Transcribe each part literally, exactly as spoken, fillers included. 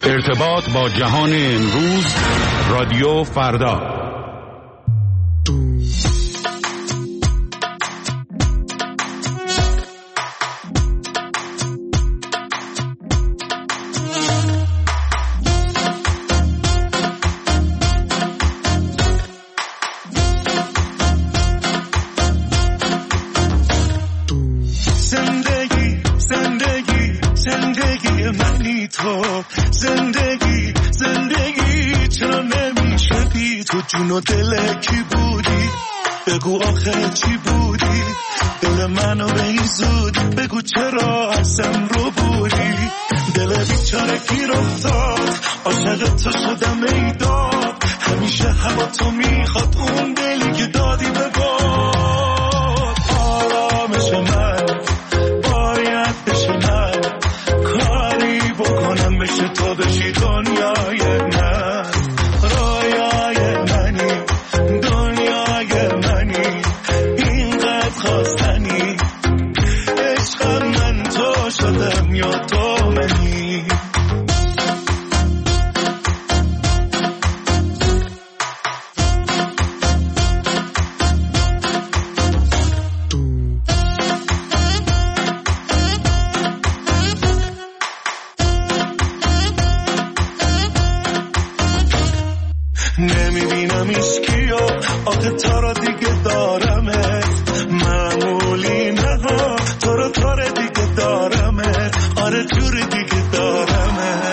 ارتباط با جهان امروز، رادیو فردا. زندگی زندگی زندگی منی تو، زندگی زندگی چرا نمیشه بی تو؟ جون و دل کی بودی؟ بگو آخه چی بودی؟ دل منو به این زودی بگو چرا ازم رو بودی؟ دل بیچاره گیر افتاد، عاشق تو شدم ای داد، همیشه هوا تو میخواد، اون دلی که دادی به باد. آرامش من باید بشه من، کاری بکنم بشه تو بشی دنیای من. رویای منی، دنیای منی، اینقدر خواستنی، عشقم من تو شدم یا تو منی. نمیبینم ایشکیو، آخه تا را دیگه دارمت، معمولی نه ها، تو رو تا را دیگه دارمت، آره جوری دیگه دارمت.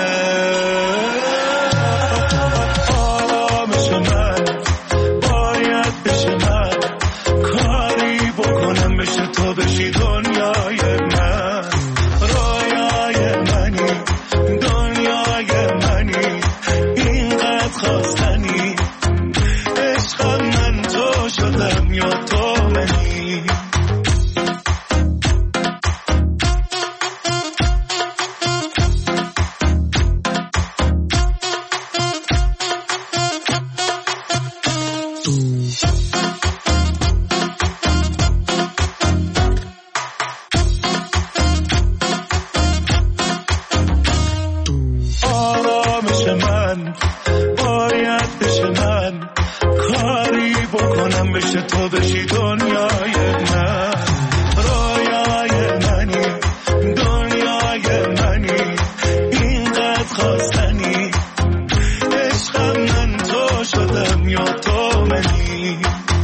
آرامش من باید بشه من، کاری بکنم بشه تو بشی دنیای من. رویای منی، دنیای منی، اینقدر خواستنی، عشقم من تو شدم یا تو منی. آرامش من باید بشه من، کاری بکنم بشه تو بشی دنیای من. رویای منی، دنیای منی، اینقدر خواستنی، عشقم من تو شدم یا تو منی.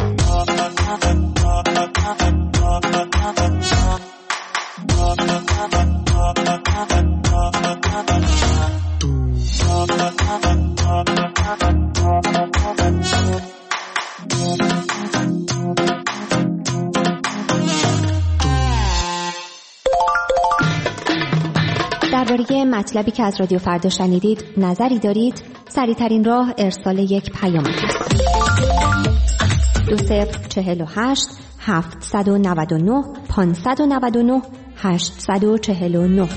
درباره مطلبی که از رادیو فردا شنیدید نظری دارید؟ سریع‌ترین راه ارسال یک پیام است. دو صفر چهل و هشت هفتصد و نود و نه پانصد و نود و نه هشتصد و چهل و نه.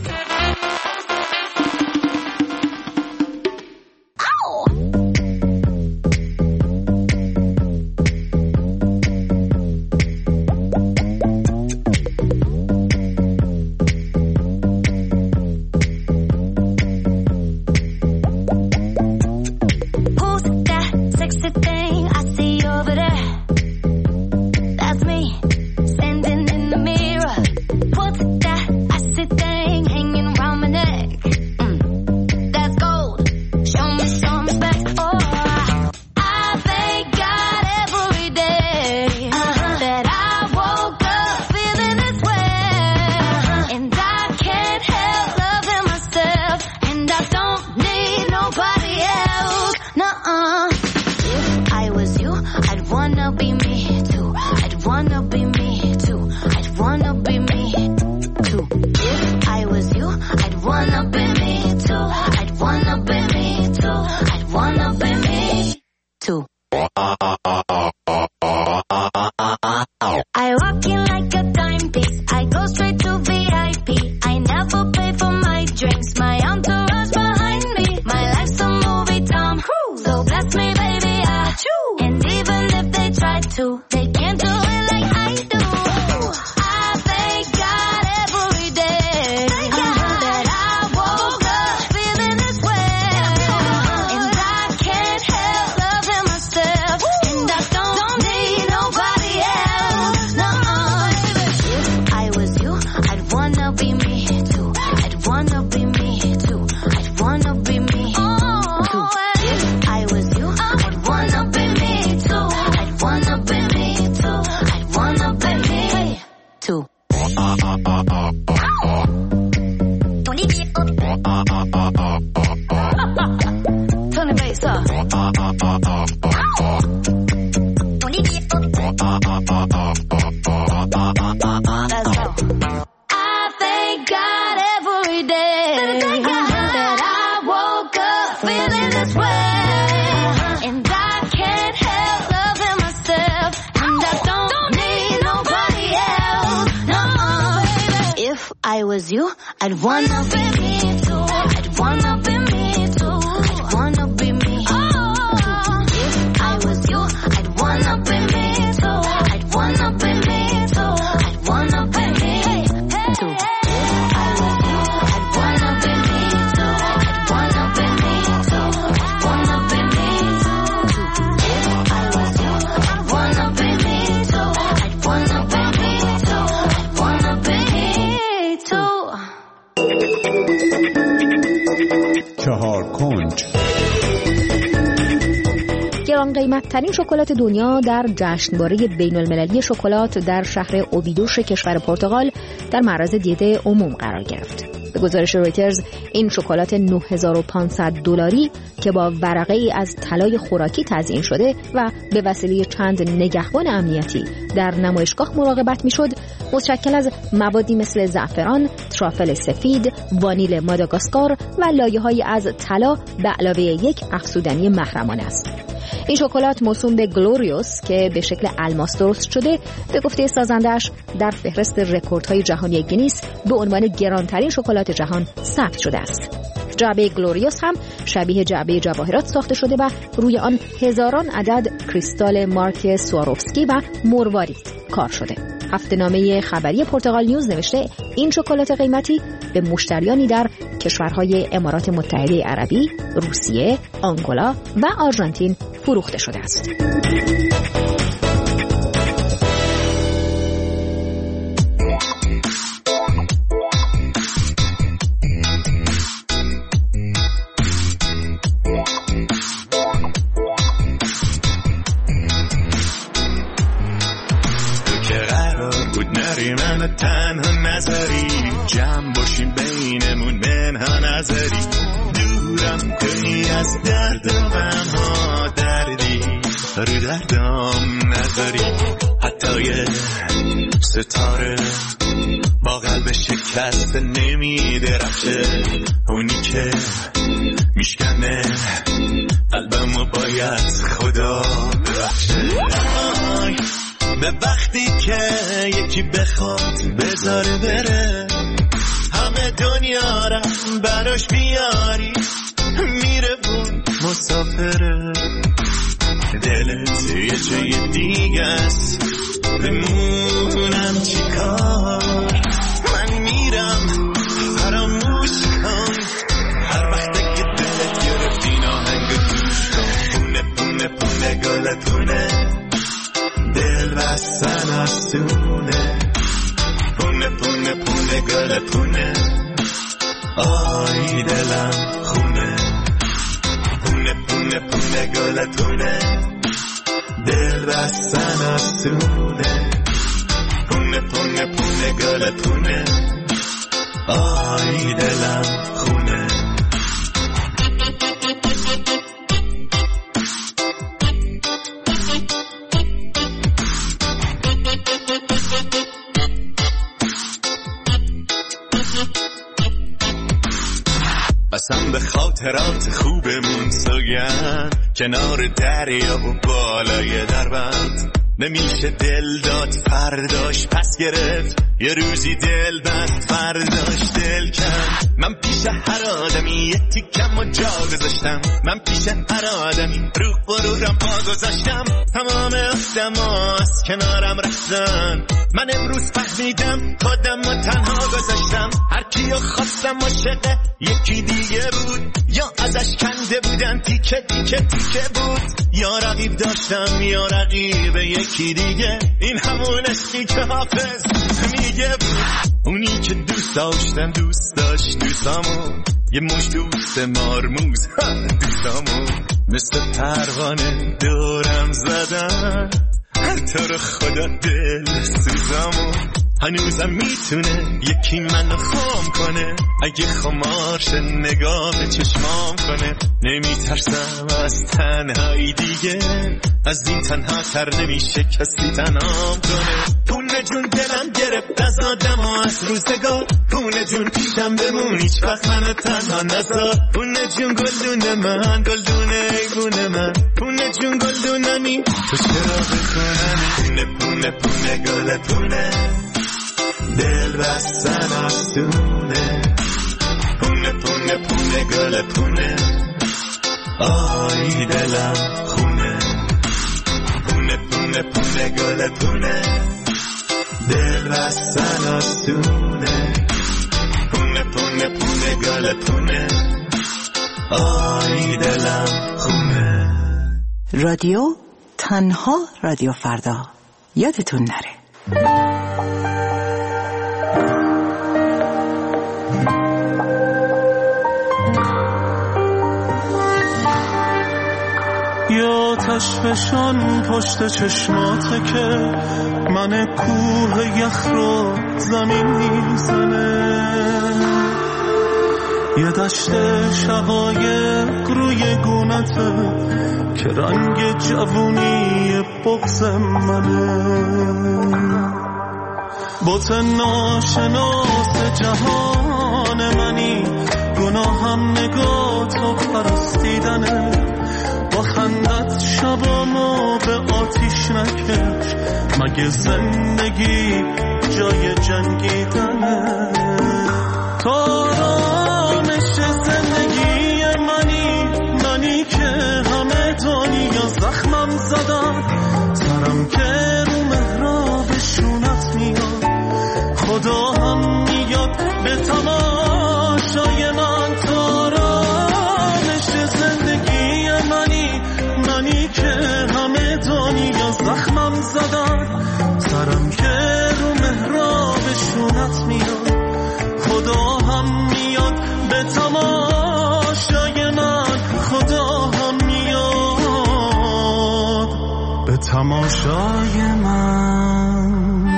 That I woke up feeling this way. Turn the bass up. Let's go. I thank God every day that I woke up feeling this way, and I can't help loving myself, and I don't need nobody else. No, if I was you, I'd wanna be me too. I'd wanna be me too. I'd wanna be me. Oh, if I was you, I'd wanna be me too. I'd wanna be me too. I'd wanna be me too. If I was you, I'd wanna be me too. I'd wanna be me too. I'd wanna be me too. If I was you, I'd wanna be me too. I'd wanna be me too. I'd wanna be me too. چهار کنج. گران قیمت ترین شکلات دنیا در جشنواره بین المللی شکلات در شهر اوبیدوش کشور پرتغال در معرض دید عموم قرار گرفت. به گزارش رویترز این شکلات نه هزار و پانصد دلاری که با ورقه ای از طلای خوراکی تزیین شده و به وسیله چند نگهبان امنیتی در نمایشگاه مراقبت میشد، متشکل از موادی مثل زعفران، ترافل سفید، وانیل ماداگاسکار و لایه‌هایی از طلا به علاوه یک افزودنی محرمانه است. این شکلات موسوم به گلوریوس که به شکل الماس درست شده، به گفته سازندش در فهرست رکوردهای جهانی گینیس به عنوان گرانترین شکلات جهان ثبت شده است. جعبه گلوریوس هم شبیه جعبه جواهرات ساخته شده و روی آن هزاران عدد کریستال مارک سواروفسکی و مروارید کار شده. هفته‌نامه خبری پرتغال نیوز نوشته این شکلات قیمتی به مشتریانی در کشورهای امارات متحده عربی، روسیه، آنگولا و آرژانتین فروخته شده است. من تنها نظری جمع باشیم بینمون منها نظری دورم کنی از درد و غمها دردی رو دردام نظری حتی یه ستاره با قلب شکست نمی درخشه اونی که میشکنه قلبمو باید خدا ببخشه به وقتی که یکی بخواد بذاره بره همه دنیا را براش بیاری میره بون مسافره دلت یه جای دیگه است بمونم چی کار من میرم فراموش کن هر وقت که دلت گرفت این آهنگ گوش کن پونه پونه پونه گل پونه دل بستن آسونه پونه پونه پونه گل پونه آی دلم خونه پونه پونه پونه گل پونه دل بستن آسونه پونه پونه پونه گل پونه آی دلم خونه قسم به خاطرات خوبمون سوگند کنار دریا و بالای دربند نمیشه دل داد فرداش پس گرفت یه روزی دل بند فرداش دل کن من پیش هر آدمی یه تیکم و جا گذاشتم من پیش هر آدمی رو غرورم پا گذاشتم تمام آدما از کنارم رفتن من امروز فهمیدم خودم و تنها گذاشتم هر کیو خواستم عاشق یکی دیگه بود یا ازش کنده بودم تیکه تیکه تیکه بود یا رقیب داشتم یا رقیب یکی دیگه این همون عشقی که حافظ میگه بود اونی که دوست داشتم دوست داشت دوستامو یه مش دوست مارموز دوستامو مثل پروانه دورم زدن هر طور خدا دل سوزامو هنوزم میتونه یکی منو خام کنه، اگه خمارش نگاه به چشمام کنه. نمیترسم از تنهایی دیگه، از این تنها تر نمیشه کسی تنهام کنه. پونه جون دلم گرفت از آدم ها از روزگار، پونه جون پیشم بمون هیچ وقت منو تنها نذار. پونه جون گلدون من، گلدون ایگون من، پونه جون گلدونمی تو چرا بکنمی. پونه پونه پونه گل پونه، دل بستن آسونه. پونه پونه پونه گل پونه، آی دلم خونه. پونه پونه پونه گل پونه، دل بستن آسونه. پونه پونه پونه گل پونه، آی دلم خونه. رادیو تنها رادیو فردا، یادتون نره. یا تشفشان پشت چشماته که من کوه یخ رو زمین میزنه. یه دشت شقایق روی گونته که رنگ جوونی بغض منه. بت ناشناس جهان منی، گناهم نگاه تو پرستیدنه. با خندت شبامو به آتیش نکش، مگه زندگی جای جنگیدنه. تو آرامش زندگی منی، منی که همه دنیا زخمم زدم. سرم که رو محراب شونت میاد، خدا هم میاد به تماشای من. تو آرامش زندگی منی، منی که همه دنیا زخمم زدن. سرم که رو محراب شونت میاد، خدا هم میاد به تماشای من. خدا هم میاد به تماشای من.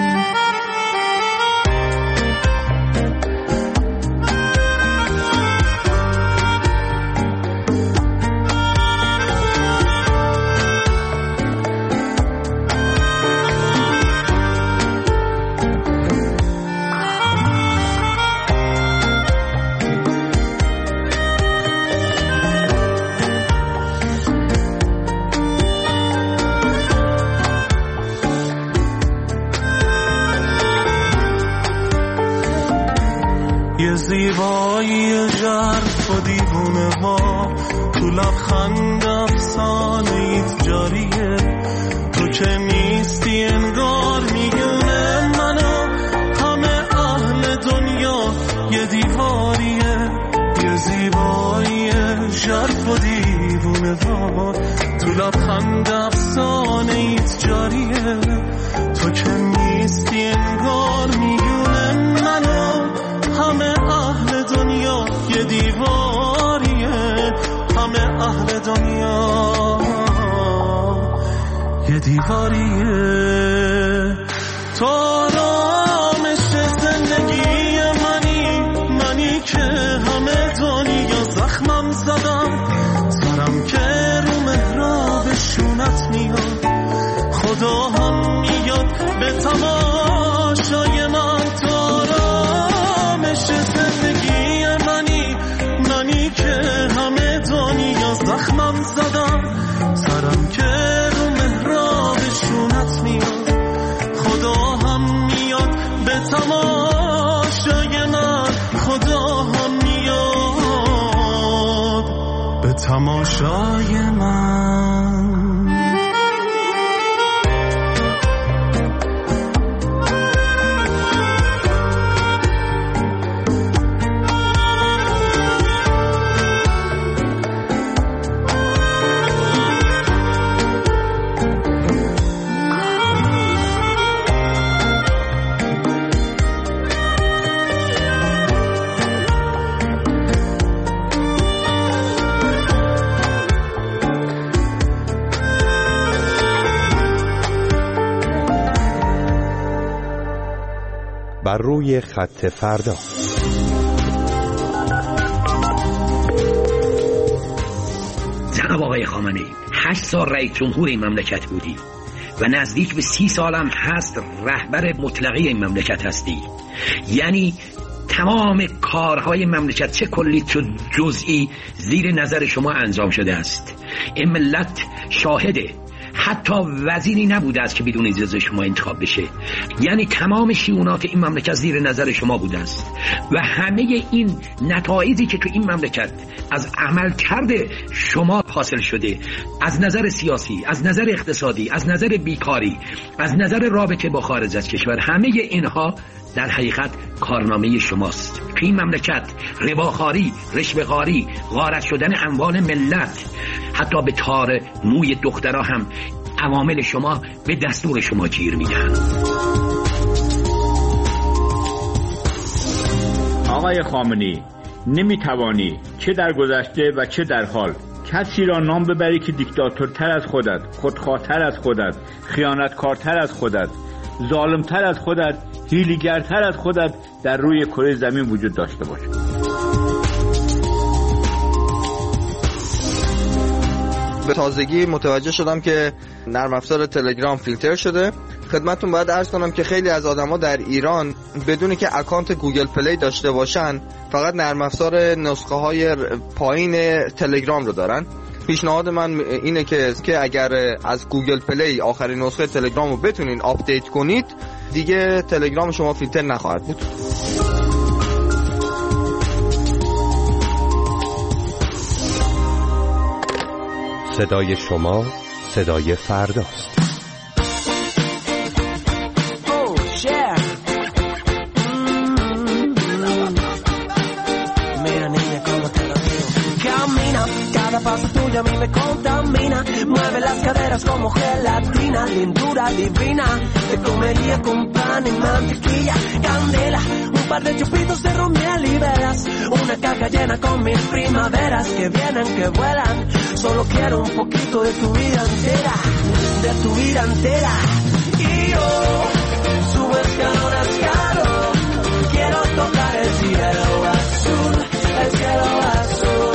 یه زیبایی ژرف و دیوونه ها، تو لبخند افسانه ایت جاریه. تو که نیستی انگار میونه منو، همه اهل دنیا یه دیواریه. یه زیبایی ژرف و دیوونه ها، تو لبخند افسانه ایت جاریه. تو که نیستی انگار میونه منو، همه اهل دنیا یه دیواریه. همه اهل دنیا یه دیواریه. تو آرامش زندگی منی، منی که همه دنیا زخمم زدم. سرم که رو محراب شونت میاد، خدا هم میاد به تماشای من. تو آرامش زندگی منی، منی که همه دنیا زخمم زدم. سرم که رو محراب شونت میاد، خدا هم میاد به تماشای من. خدا هم میاد به تماشای من. بر روی خط فردا. جناب آقای خامنه‌ای، هشت سال رئیس جمهور این مملکت بودی و نزدیک به سی سالم هست رهبر مطلقه این مملکت هستی. یعنی تمام کارهای مملکت چه کلی چه جزئی زیر نظر شما انجام شده است. این ملت شاهده، حتی وزیری نبوده است که بدون اجازه شما انتخاب بشه. یعنی تمام شئونات این مملکت زیر نظر شما بوده است و همه این نتایجی که تو این مملکت از عمل کرده شما حاصل شده، از نظر سیاسی، از نظر اقتصادی، از نظر بیکاری، از نظر رابطه با خارج از کشور، همه اینها در حقیقت کارنامه شماست. تو این مملکت رباخواری، رشوه‌خواری، غارت شدن اموال ملت، حتی به تار موی دخترها هم عوامل شما به دستور شما گیر میدن. آقای خامنه‌ای، نمیتوانی چه در گذشته و چه در حال کسی را نام ببری که دیکتاتورتر از خودت، خودخواه‌تر از خودت، خیانتکارتر از خودت، ظالمتر از خودت، هیله‌گرتر از خودت در روی کره زمین وجود داشته باشه. به تازگی متوجه شدم که نرم افزار تلگرام فیلتر شده. خدمتتون باید عرض کنم که خیلی از آدما در ایران بدون که اکانت گوگل پلی داشته باشن فقط نرم افزار نسخه های پایین تلگرام رو دارن. پیشنهاد من اینه که که اگر از گوگل پلی آخرین نسخه تلگرام رو بتونین آپدیت کنید، دیگه تلگرام شما فیلتر نخواهد بود. صدای شما صدای فرداست. Paso tuyo a mí me contamina, mueve las caderas como gelatina, lindura divina, te comería con pan y mantequilla, candela, un par de chupitos de ron, miel y velas, una caja llena con mil primaveras que vienen, que vuelan, solo quiero un poquito de tu vida entera, de tu vida entera, y yo subo escalón a escalón, quiero tocar el cielo azul, el cielo azul.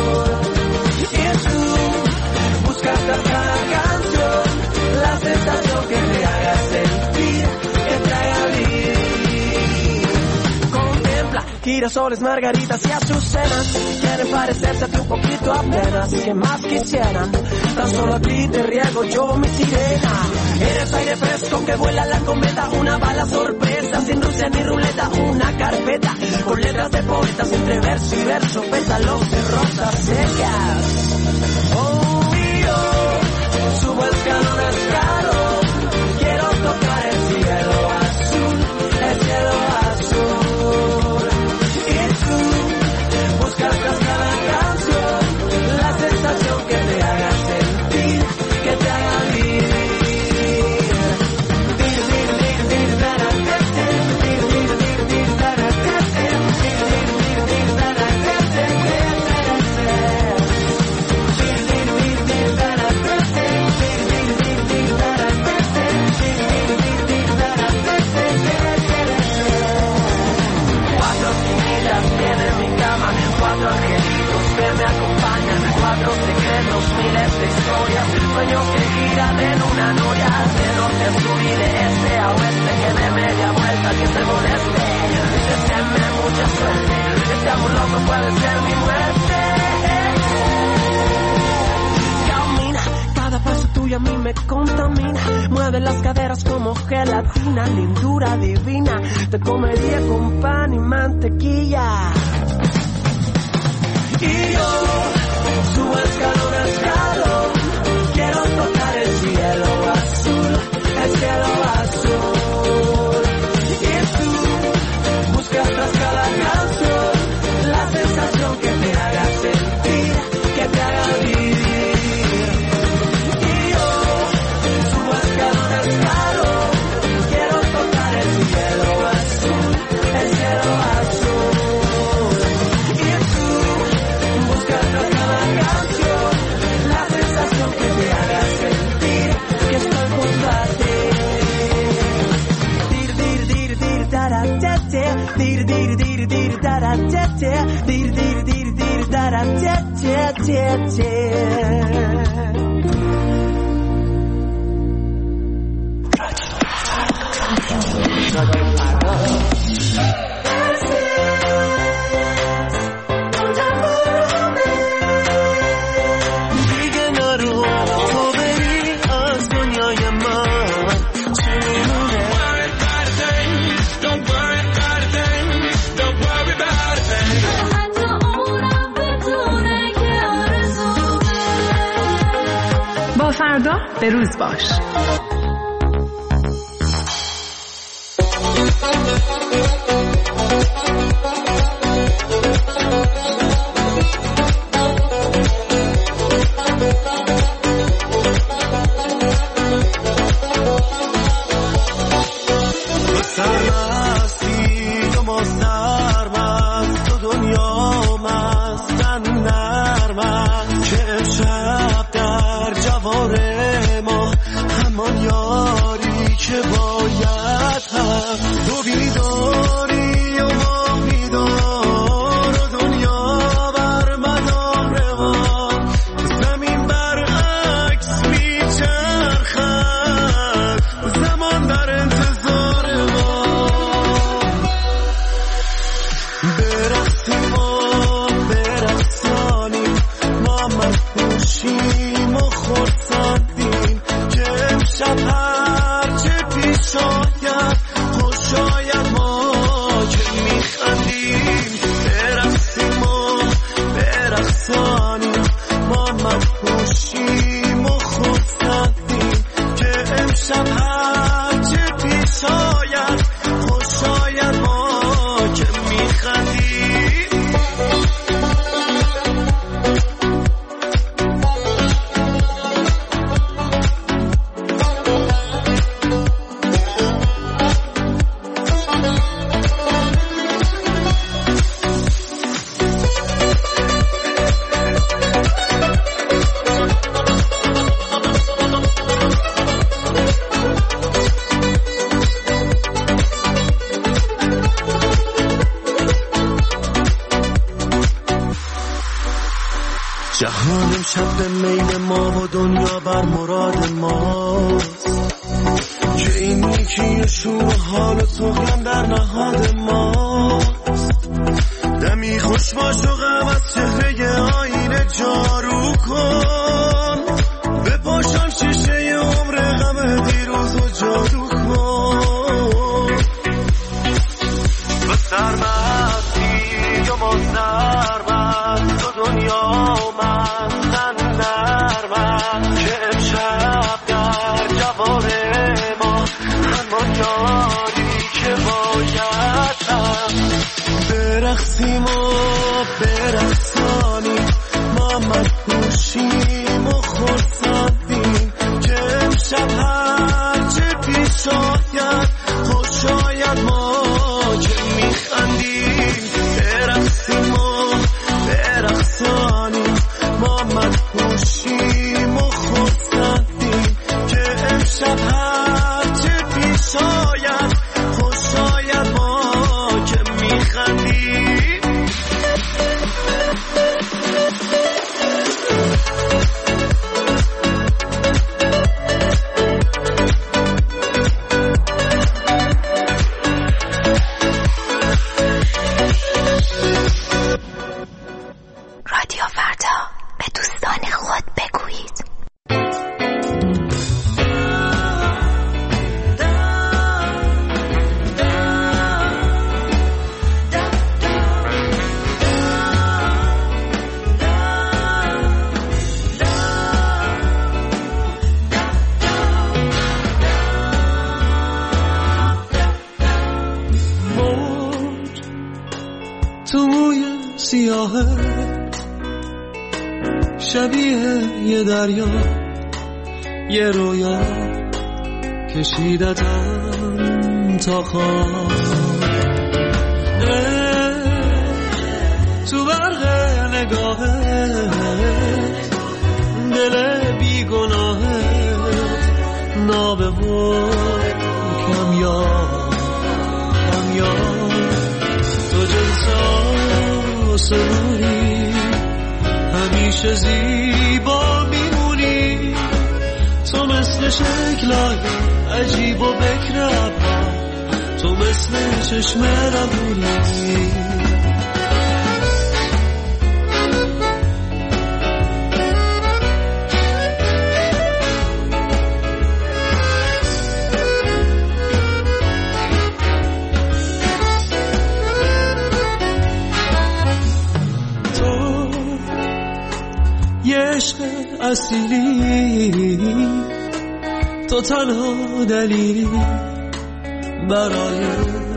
Buscas cada canción, la sensación que te haga sentir, que te haga vivir. Contempla girasoles, margaritas y azucenas, quieren parecerse a ti un poquito apenas, que más quisieran, tan solo a ti te riego yo mi sirena. Eres aire fresco que vuela la cometa, una bala sorpresa, sin Rusia ni ruleta, una carpeta, con letras de poetas, entre verso y verso, pétalos de rosas secas. Oh, subo escalón a escalón, quiero tocar el cielo azul, el cielo azul. Y tú buscas tras cada canción la sensación que te haga sentir, que te haga vivir. Cuatro angelitos que me acompañan, cuatro secretos, miles de historias, sueños que giran en una noria, de norte a sur y de este a oeste, que de media vuelta que se moleste, deséame mucha suerte, este amor loco puede ser mi muerte. Camina, cada paso tuyo a mí me contamina, mueve las caderas como gelatina, lindura divina, te comería con pan y mantequilla. Y yo subo escalón a escalón, quiero tocar el cielo azul, el cielo azul. Y tú buscas tras cada canción la sensación que te haga sentir, que te haga vivir. Y yo subo escalón a escalón, quiero tocar el cielo azul, el cielo azul. فردا به روز باش. جهان امشب به میل ما و دنیا بر مراد ماست که این نیکی شور حال و سوگن در نهاد ماست. دمی خوش باش و غم از چهره آینه جارو کن، به پاشم شیشه عمر غم دیروز و جادو کن. و سرمستی و ما سرمست و دنیا مستن نرمست که امشب در جوار ما همان یاری که باید هست. برقصیم و برقصانیم ما مدهوشیم و خرسندیم که امشب هرچه پیش آید خوش آید ما که میخندیم. برقصیم و برقصانیم ما مدهوشیم و خرسندیم که امشب هرچه پیش آید خوش آید ما که میخندیم. رادیو فردا، به دوستان خود بگویید. موج توی سیاهه شبیه یه دریا، یه رویا کشیدتم تا خواب. تو برق نگاهت دل بیگناهت نابه و کمیاب کمیاب. تو جلسه آسمونی همین همیشه زیبا میمونی، تو مثل شکلای عجیب و بکر ابرا، تو مثل چشم رمونی. عشق اصیلی، تو تنها دلیلی برای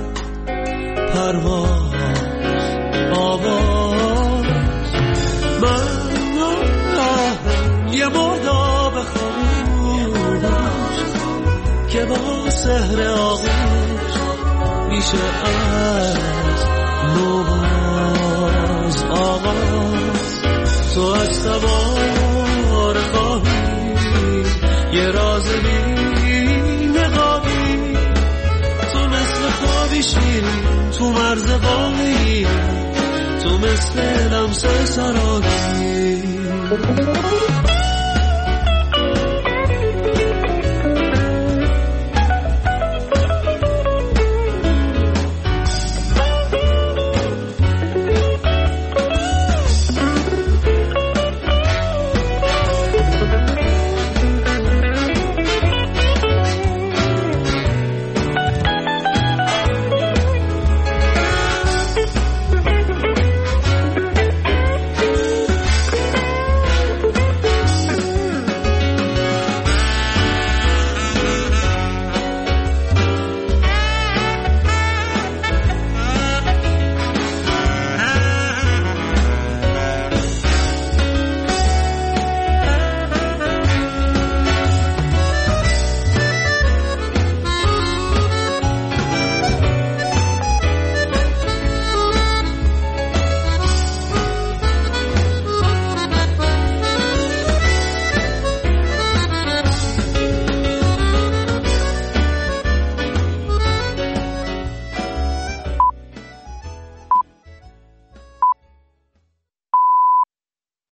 پرواز آواز. من یه مرداب خاموش که با سحر آغوش میشه از نوباز آغاز. تو از سوار خواهی یه راز بی نقابی، تو مثل خوابی شیرین تو مرز باقی، تو مثل لمس سرابی.